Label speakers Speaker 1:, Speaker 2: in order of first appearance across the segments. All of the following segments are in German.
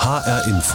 Speaker 1: HR Info.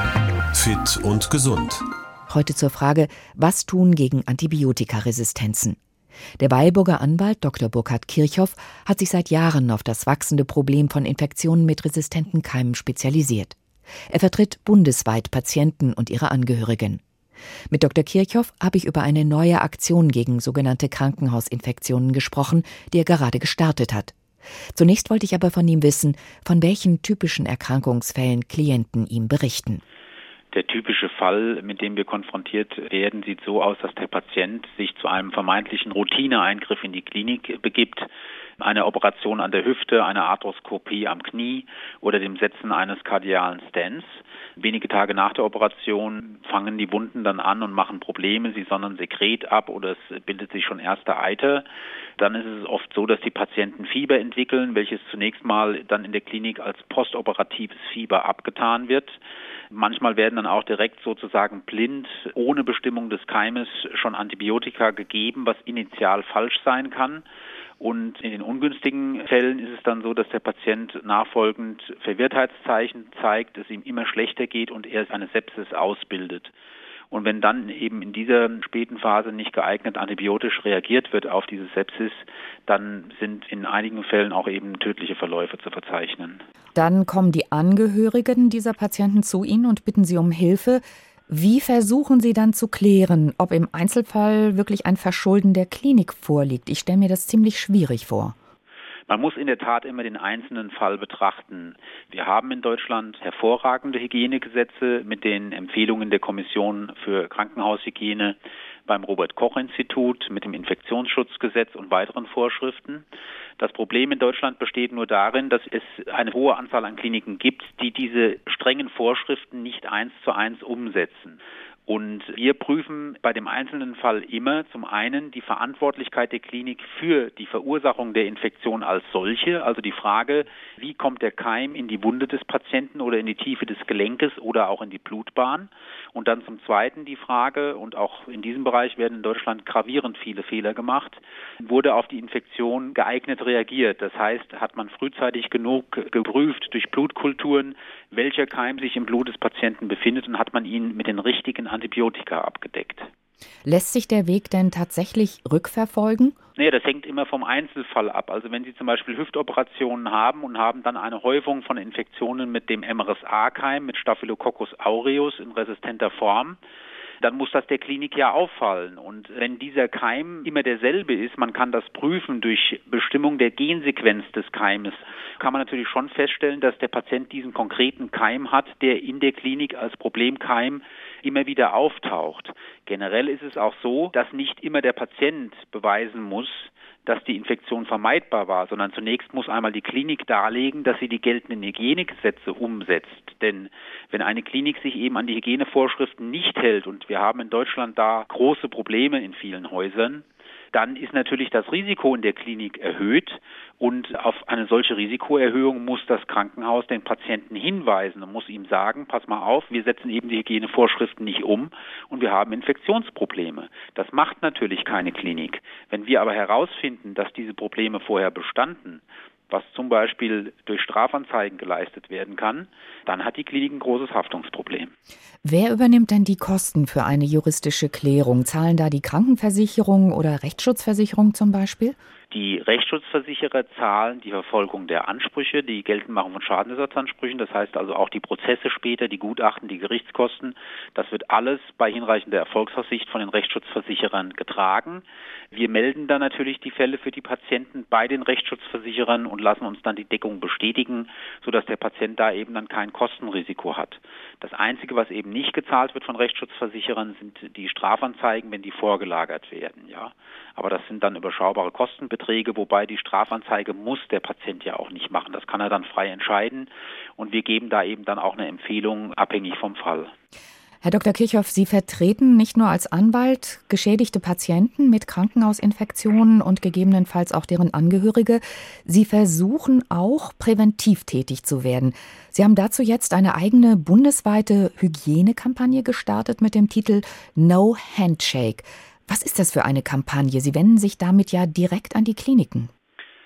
Speaker 1: Fit und gesund.
Speaker 2: Heute zur Frage, was tun gegen Antibiotikaresistenzen? Der Weilburger Anwalt Dr. Burkhard Kirchhoff hat sich seit Jahren auf das wachsende Problem von Infektionen mit resistenten Keimen spezialisiert. Er vertritt bundesweit Patienten und ihre Angehörigen. Mit Dr. Kirchhoff habe ich über eine neue Aktion gegen sogenannte Krankenhausinfektionen gesprochen, die er gerade gestartet hat. Zunächst wollte ich aber von ihm wissen, von welchen typischen Erkrankungsfällen Klienten ihm berichten.
Speaker 3: Der typische Fall, mit dem wir konfrontiert werden, sieht so aus, dass der Patient sich zu einem vermeintlichen Routineeingriff in die Klinik begibt. Eine Operation an der Hüfte, eine Arthroskopie am Knie oder dem Setzen eines kardialen Stents. Wenige Tage nach der Operation fangen die Wunden dann an und machen Probleme. Sie sondern Sekret ab oder es bildet sich schon erster Eiter. Dann ist es oft so, dass die Patienten Fieber entwickeln, welches zunächst mal dann in der Klinik als postoperatives Fieber abgetan wird. Manchmal werden dann auch direkt sozusagen blind, ohne Bestimmung des Keimes, schon Antibiotika gegeben, was initial falsch sein kann. Und in den ungünstigen Fällen ist es dann so, dass der Patient nachfolgend Verwirrtheitszeichen zeigt, es ihm immer schlechter geht und er eine Sepsis ausbildet. Und wenn dann eben in dieser späten Phase nicht geeignet antibiotisch reagiert wird auf diese Sepsis, dann sind in einigen Fällen auch eben tödliche Verläufe zu verzeichnen.
Speaker 2: Dann kommen die Angehörigen dieser Patienten zu Ihnen und bitten Sie um Hilfe. Wie versuchen Sie dann zu klären, ob im Einzelfall wirklich ein Verschulden der Klinik vorliegt? Ich stelle mir das ziemlich schwierig vor.
Speaker 3: Man muss in der Tat immer den einzelnen Fall betrachten. Wir haben in Deutschland hervorragende Hygienegesetze mit den Empfehlungen der Kommission für Krankenhaushygiene beim Robert-Koch-Institut, mit dem Infektionsschutzgesetz und weiteren Vorschriften. Das Problem in Deutschland besteht nur darin, dass es eine hohe Anzahl an Kliniken gibt, die diese strengen Vorschriften nicht 1:1 umsetzen. Und wir prüfen bei dem einzelnen Fall immer zum einen die Verantwortlichkeit der Klinik für die Verursachung der Infektion als solche, also die Frage, wie kommt der Keim in die Wunde des Patienten oder in die Tiefe des Gelenkes oder auch in die Blutbahn. Und dann zum Zweiten die Frage, und auch in diesem Bereich werden in Deutschland gravierend viele Fehler gemacht, wurde auf die Infektion geeignet reagiert. Das heißt, hat man frühzeitig genug geprüft durch Blutkulturen, welcher Keim sich im Blut des Patienten befindet und hat man ihn mit den richtigen Antibiotika abgedeckt.
Speaker 2: Lässt sich der Weg denn tatsächlich rückverfolgen?
Speaker 3: Nee, das hängt immer vom Einzelfall ab. Also wenn Sie zum Beispiel Hüftoperationen haben und haben dann eine Häufung von Infektionen mit dem MRSA-Keim, mit Staphylococcus aureus in resistenter Form, dann muss das der Klinik ja auffallen. Und wenn dieser Keim immer derselbe ist, man kann das prüfen durch Bestimmung der Gensequenz des Keimes, kann man natürlich schon feststellen, dass der Patient diesen konkreten Keim hat, der in der Klinik als Problemkeim immer wieder auftaucht. Generell ist es auch so, dass nicht immer der Patient beweisen muss, dass die Infektion vermeidbar war, sondern zunächst muss einmal die Klinik darlegen, dass sie die geltenden Hygienegesetze umsetzt. Denn wenn eine Klinik sich eben an die Hygienevorschriften nicht hält, und wir haben in Deutschland da große Probleme in vielen Häusern, dann ist natürlich das Risiko in der Klinik erhöht und auf eine solche Risikoerhöhung muss das Krankenhaus den Patienten hinweisen und muss ihm sagen, pass mal auf, wir setzen eben die Hygienevorschriften nicht um und wir haben Infektionsprobleme. Das macht natürlich keine Klinik. Wenn wir aber herausfinden, dass diese Probleme vorher bestanden, was zum Beispiel durch Strafanzeigen geleistet werden kann, dann hat die Klinik ein großes Haftungsproblem.
Speaker 2: Wer übernimmt denn die Kosten für eine juristische Klärung? Zahlen da die Krankenversicherung oder Rechtsschutzversicherung zum Beispiel?
Speaker 3: Die Rechtsschutzversicherer zahlen die Verfolgung der Ansprüche, die Geltendmachung von Schadenersatzansprüchen, das heißt also auch die Prozesse später, die Gutachten, die Gerichtskosten. Das wird alles bei hinreichender Erfolgsaussicht von den Rechtsschutzversicherern getragen. Wir melden dann natürlich die Fälle für die Patienten bei den Rechtsschutzversicherern und lassen uns dann die Deckung bestätigen, sodass der Patient da eben dann kein Kostenrisiko hat. Das Einzige, was eben nicht gezahlt wird von Rechtsschutzversicherern, sind die Strafanzeigen, wenn die vorgelagert werden, ja. Aber das sind dann überschaubare Kostenbeträge, wobei die Strafanzeige muss der Patient ja auch nicht machen. Das kann er dann frei entscheiden und wir geben da eben dann auch eine Empfehlung, abhängig vom Fall.
Speaker 2: Herr Dr. Kirchhoff, Sie vertreten nicht nur als Anwalt geschädigte Patienten mit Krankenhausinfektionen und gegebenenfalls auch deren Angehörige. Sie versuchen auch präventiv tätig zu werden. Sie haben dazu jetzt eine eigene bundesweite Hygienekampagne gestartet mit dem Titel No Handshake. Was ist das für eine Kampagne? Sie wenden sich damit ja direkt an die Kliniken.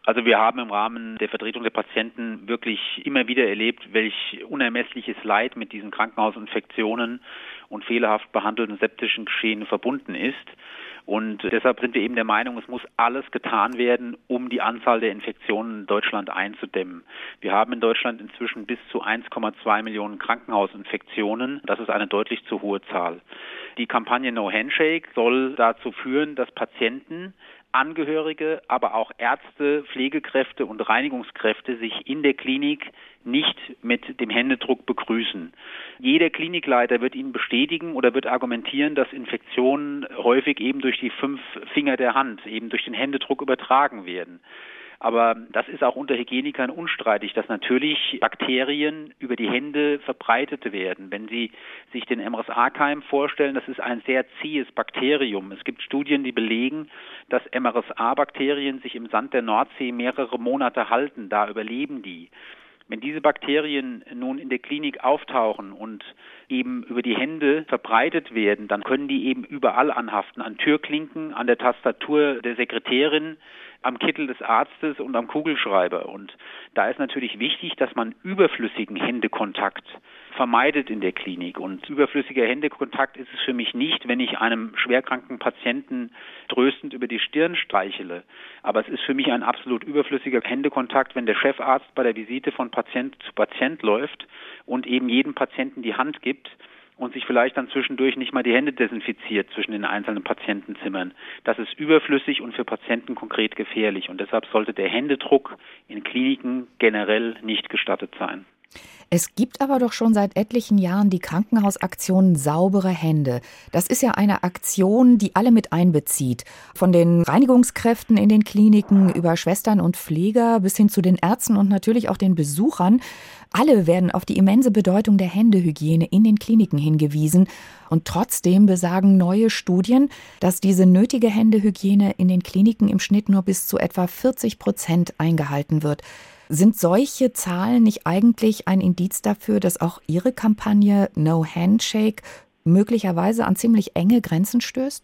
Speaker 3: Also wir haben im Rahmen der Vertretung der Patienten wirklich immer wieder erlebt, welch unermessliches Leid mit diesen Krankenhausinfektionen und fehlerhaft behandelten septischen Geschehen verbunden ist. Und deshalb sind wir eben der Meinung, es muss alles getan werden, um die Anzahl der Infektionen in Deutschland einzudämmen. Wir haben in Deutschland inzwischen bis zu 1,2 Millionen Krankenhausinfektionen. Das ist eine deutlich zu hohe Zahl. Die Kampagne No Handshake soll dazu führen, dass Patienten, Angehörige, aber auch Ärzte, Pflegekräfte und Reinigungskräfte sich in der Klinik nicht mit dem Händedruck begrüßen. Jeder Klinikleiter wird Ihnen bestätigen oder wird argumentieren, dass Infektionen häufig eben durch die 5 Finger der Hand, eben durch den Händedruck übertragen werden. Aber das ist auch unter Hygienikern unstreitig, dass natürlich Bakterien über die Hände verbreitet werden. Wenn Sie sich den MRSA-Keim vorstellen, das ist ein sehr zähes Bakterium. Es gibt Studien, die belegen, dass MRSA-Bakterien sich im Sand der Nordsee mehrere Monate halten. Da überleben die. Wenn diese Bakterien nun in der Klinik auftauchen und eben über die Hände verbreitet werden, dann können die eben überall anhaften, an Türklinken, an der Tastatur der Sekretärin, am Kittel des Arztes und am Kugelschreiber. Und da ist natürlich wichtig, dass man überflüssigen Händekontakt vermeidet in der Klinik. Und überflüssiger Händekontakt ist es für mich nicht, wenn ich einem schwerkranken Patienten tröstend über die Stirn streichele. Aber es ist für mich ein absolut überflüssiger Händekontakt, wenn der Chefarzt bei der Visite von Patient zu Patient läuft und eben jedem Patienten die Hand gibt und sich vielleicht dann zwischendurch nicht mal die Hände desinfiziert zwischen den einzelnen Patientenzimmern. Das ist überflüssig und für Patienten konkret gefährlich. Und deshalb sollte der Händedruck in Kliniken generell nicht gestattet sein.
Speaker 2: Es gibt aber doch schon seit etlichen Jahren die Krankenhausaktion Saubere Hände. Das ist ja eine Aktion, die alle mit einbezieht. Von den Reinigungskräften in den Kliniken über Schwestern und Pfleger bis hin zu den Ärzten und natürlich auch den Besuchern. Alle werden auf die immense Bedeutung der Händehygiene in den Kliniken hingewiesen. Und trotzdem besagen neue Studien, dass diese nötige Händehygiene in den Kliniken im Schnitt nur bis zu etwa 40% eingehalten wird. Sind solche Zahlen nicht eigentlich ein Indiz dafür, dass auch Ihre Kampagne No Handshake möglicherweise an ziemlich enge Grenzen stößt?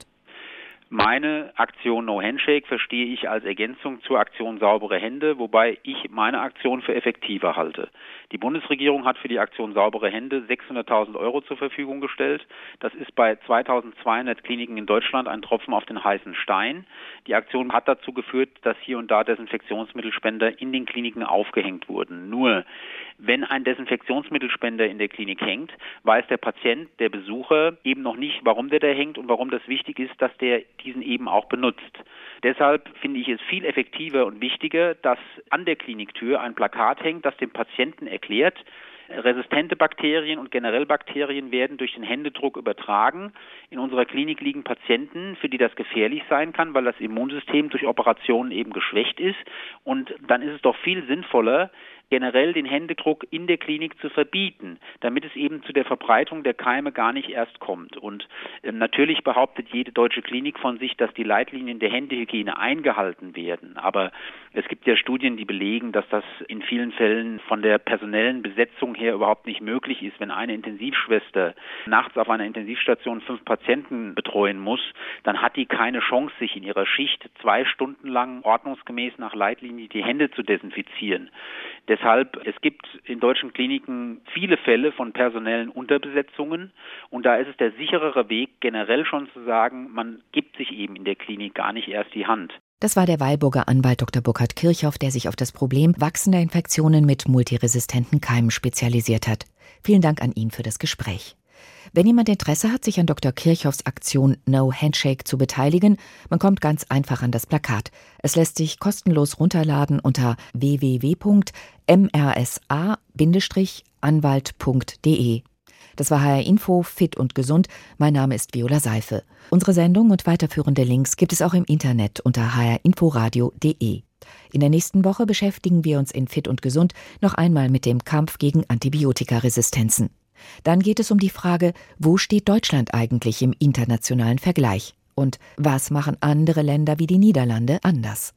Speaker 3: Meine Aktion No Handshake verstehe ich als Ergänzung zur Aktion Saubere Hände, wobei ich meine Aktion für effektiver halte. Die Bundesregierung hat für die Aktion Saubere Hände 600.000 € zur Verfügung gestellt. Das ist bei 2.200 Kliniken in Deutschland ein Tropfen auf den heißen Stein. Die Aktion hat dazu geführt, dass hier und da Desinfektionsmittelspender in den Kliniken aufgehängt wurden. Nur, wenn ein Desinfektionsmittelspender in der Klinik hängt, weiß der Patient, der Besucher eben noch nicht, warum der da hängt und warum das wichtig ist, dass der diesen eben auch benutzt. Deshalb finde ich es viel effektiver und wichtiger, dass an der Kliniktür ein Plakat hängt, das dem Patienten erklärt, resistente Bakterien und generell Bakterien werden durch den Händedruck übertragen. In unserer Klinik liegen Patienten, für die das gefährlich sein kann, weil das Immunsystem durch Operationen eben geschwächt ist. Und dann ist es doch viel sinnvoller, generell den Händedruck in der Klinik zu verbieten, damit es eben zu der Verbreitung der Keime gar nicht erst kommt. Und natürlich behauptet jede deutsche Klinik von sich, dass die Leitlinien der Händehygiene eingehalten werden. Aber es gibt ja Studien, die belegen, dass das in vielen Fällen von der personellen Besetzung her überhaupt nicht möglich ist. Wenn eine Intensivschwester nachts auf einer Intensivstation 5 Patienten betreuen muss, dann hat die keine Chance, sich in ihrer Schicht 2 Stunden lang ordnungsgemäß nach Leitlinie die Hände zu desinfizieren. Deshalb, es gibt in deutschen Kliniken viele Fälle von personellen Unterbesetzungen und da ist es der sicherere Weg, generell schon zu sagen, man gibt sich eben in der Klinik gar nicht erst die Hand.
Speaker 2: Das war der Weilburger Anwalt Dr. Burkhard Kirchhoff, der sich auf das Problem wachsender Infektionen mit multiresistenten Keimen spezialisiert hat. Vielen Dank an ihn für das Gespräch. Wenn jemand Interesse hat, sich an Dr. Kirchhoffs Aktion No Handshake zu beteiligen, man kommt ganz einfach an das Plakat. Es lässt sich kostenlos runterladen unter www.mrsa-anwalt.de. Das war HR Info, Fit und Gesund. Mein Name ist Viola Seife. Unsere Sendung und weiterführende Links gibt es auch im Internet unter hrinforadio.de. In der nächsten Woche beschäftigen wir uns in Fit und Gesund noch einmal mit dem Kampf gegen Antibiotikaresistenzen. Dann geht es um die Frage, wo steht Deutschland eigentlich im internationalen Vergleich? Und was machen andere Länder wie die Niederlande anders?